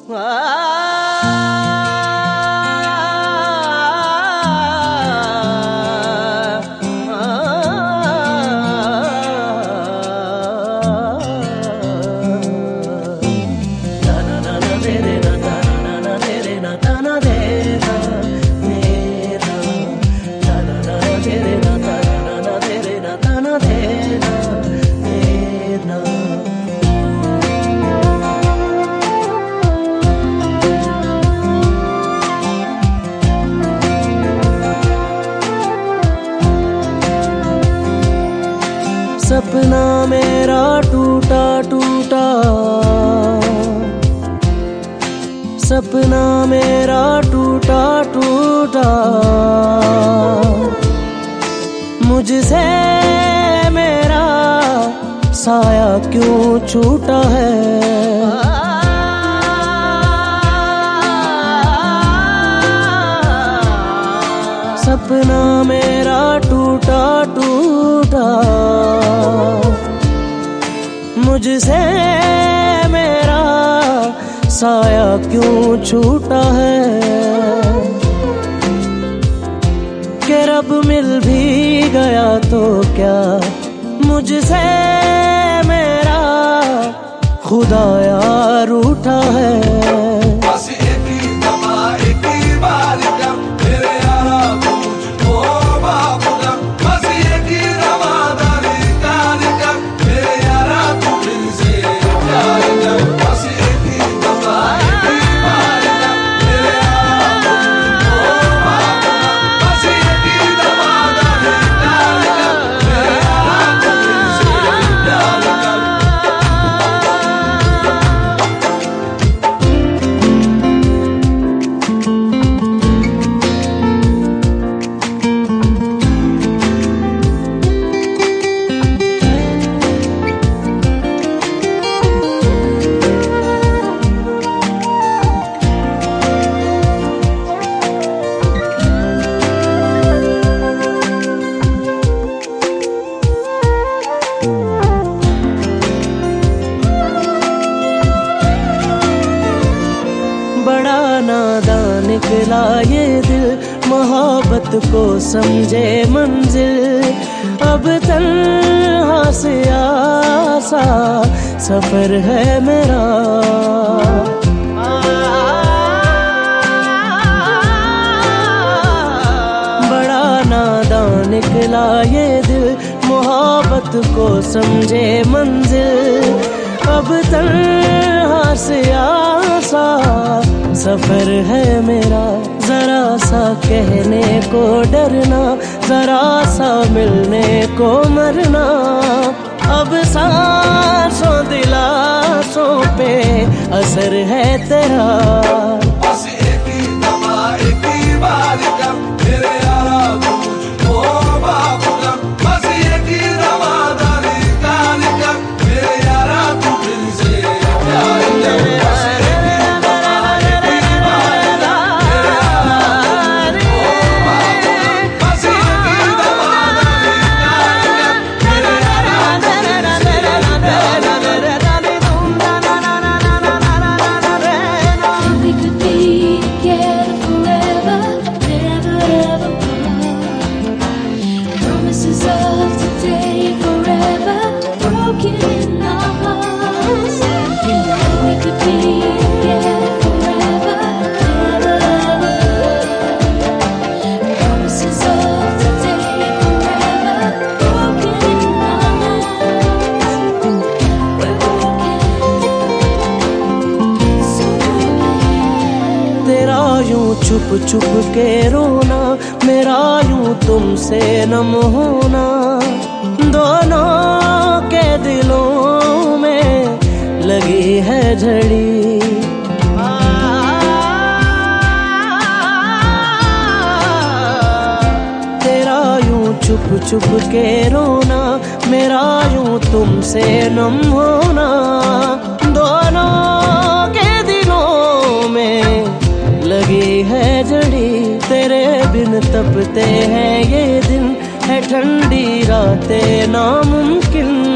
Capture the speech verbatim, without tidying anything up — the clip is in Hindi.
सपना मेरा टूटा टूटा, सपना मेरा टूटा टूटा, मुझसे मेरा साया क्यों छूटा है। सपना मेरा टूटा टूटा, मुझसे मेरा साया क्यों छूटा है। कि रब मिल भी गया तो क्या मुझसे मेरा खुदाया रूठा है। नादान निकला ये दिल, मोहब्बत को समझे मंजिल। अब तन्हा से आसा सफर है मेरा। बड़ा नादान निकला ये दिल, मोहब्बत को समझे मंजिल। अब तन्हा से आसा सफर है मेरा। जरा सा कहने को डरना, जरा सा मिलने को मरना। अब सांसों दिलासों पे असर है तेरा। बस एक ही दफा एक ही बार कर मेरे यारा तुझको बाप कर। बस एक ही रवादारी कान कर मेरे यारा तू दिल से प्यार कर। छुप छुप के रोना, मेरा यूं तुमसे नम होना। दोनों के दिलों में लगी है झड़ी। तेरा यूं छुप छुप के रोना, मेरा यूं तुमसे नम होना। दोनों के दिलों में लगी है जड़ी। तेरे बिन तपते हैं ये दिन, है ठंडी रातें नामुमकिन।